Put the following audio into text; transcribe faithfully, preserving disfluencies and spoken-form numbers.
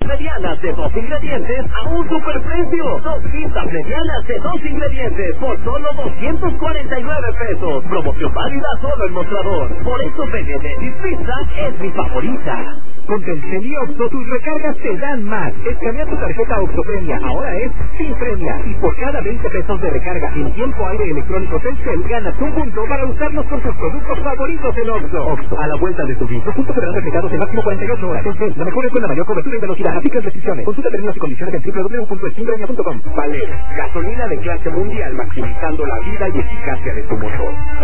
medianas de dos ingredientes a un superprecio. Dos pizzas medianas de dos ingredientes por solo doscientos cuarenta y nueve pesos. Promoción válida solo en Mostrador. Por eso Benedetti Pizza es mi favorita. Con Telcel y Oxxo, tus recargas te dan más. Escanea tu tarjeta Oxxo Premia, ahora es Sin Premia. Y por cada veinte pesos de recarga en tiempo aire electrónico Telcel, ganas un punto para usarlos con tus productos favoritos en Oxxo. Oxxo, a la vuelta de tu vida. Los puntos serán reflejados en máximo cuarenta y ocho horas. Telcel, la mejor es con la mayor cobertura y velocidad. Aplica restricciones. Consulta términos y condiciones en doble u doble u doble u punto sinpremia punto com. Valero, gasolina de clase mundial maximizando la vida y eficacia de tu motor.